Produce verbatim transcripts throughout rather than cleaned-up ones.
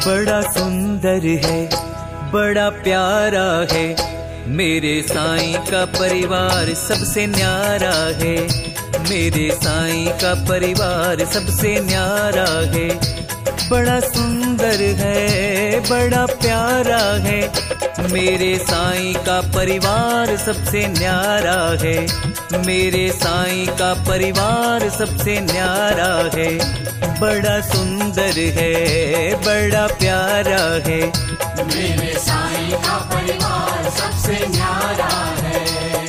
बड़ा सुंदर है, बड़ा प्यारा है, मेरे साईं का परिवार सबसे न्यारा है। मेरे साईं का परिवार सबसे न्यारा है। बड़ा सुंदर है, बड़ा प्यारा है, मेरे साईं का परिवार सबसे न्यारा है। मेरे साईं का परिवार सबसे न्यारा है। बड़ा सुंदर है, बड़ा प्यारा है, मेरे साईं का परिवार सबसे न्यारा है।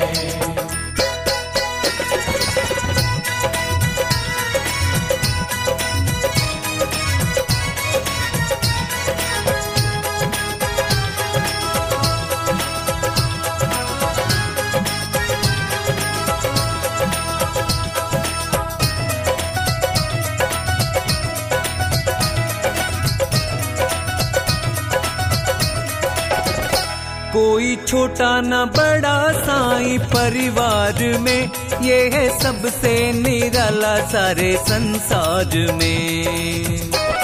कोई छोटा न बड़ा साईं परिवार में, ये है सबसे निराला सारे संसार में।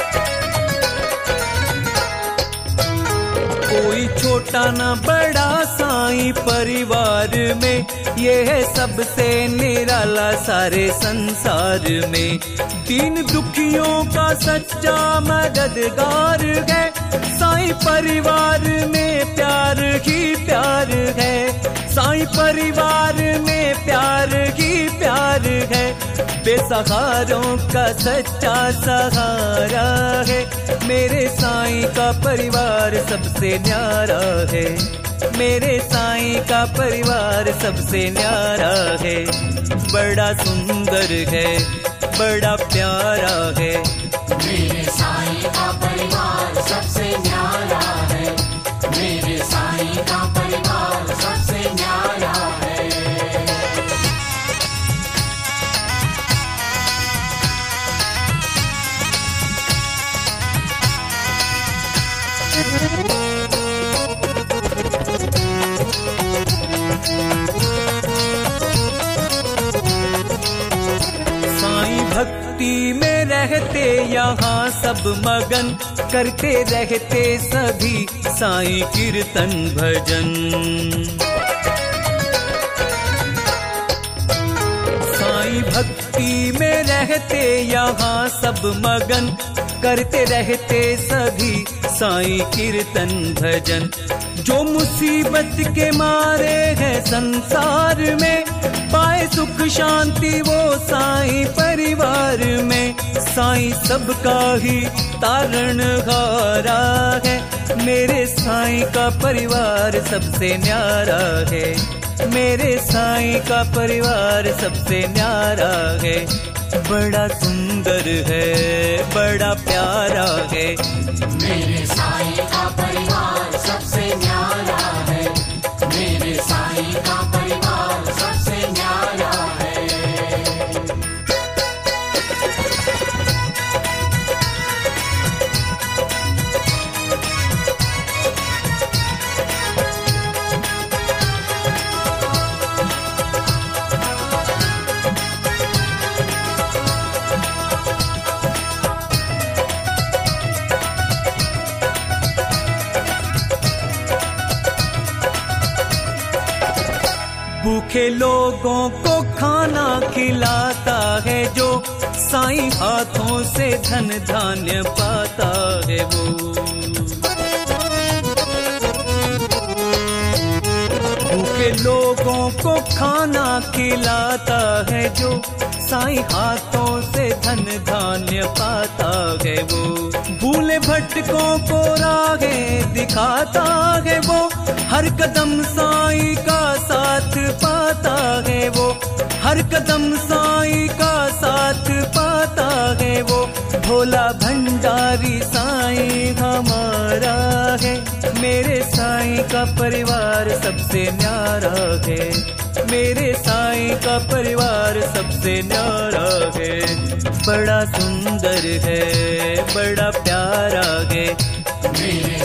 कोई छोटा न बड़ा साईं परिवार में, ये है सबसे निराला सारे संसार में। दीन दुखियों का सच्चा मददगार है, साईं परिवार में प्यार ही प्यार है। साईं परिवार में प्यार ही प्यार है, बेसहारों का सच्चा सहारा है। मेरे साईं का परिवार सबसे न्यारा है। मेरे साईं का परिवार सबसे न्यारा है। बड़ा सुंदर है, बड़ा प्यारा है, मेरे साईं का परिवार सबसे न्यारा है। मेरे साईं का परिवार सबसे न्यारा है। साईं भक्ति में रहते यहाँ सब मगन, करते रहते सभी साईं कीर्तन भजन। साईं भक्ति में रहते यहाँ सब मगन, करते रहते सभी साईं कीर्तन भजन। जो मुसीबत के मारे हैं संसार में, पाए सुख शांति वो साईं परिवार में। साईं सबका ही तारण हारा है, मेरे साईं का परिवार सबसे न्यारा है। मेरे साईं का परिवार सबसे न्यारा है। बड़ा सुंदर है, बड़ा प्यारा है, मेरे साईं का परिवार सबसे न्यारा है। मेरे साईं का परिवार सबसे न्यारा है। भूखे लोगों को खाना खिलाता है जो, साईं हाथों से धन धान्य पाता है वो। भूखे लोगों को खाना खिलाता है जो, साईं हाथों से धन धान्य पाता है वो। भूले भटकों को राहें दिखाता है वो, हर कदम साईं का साथ पाता है वो। हर कदम साईं का साथ पाता है वो। भोला भंडारी साईं हमारा है, मेरे साईं का परिवार सबसे न्यारा है। मेरे साईं का परिवार सबसे न्यारा है। बड़ा सुंदर है, बड़ा प्यारा है, मेरे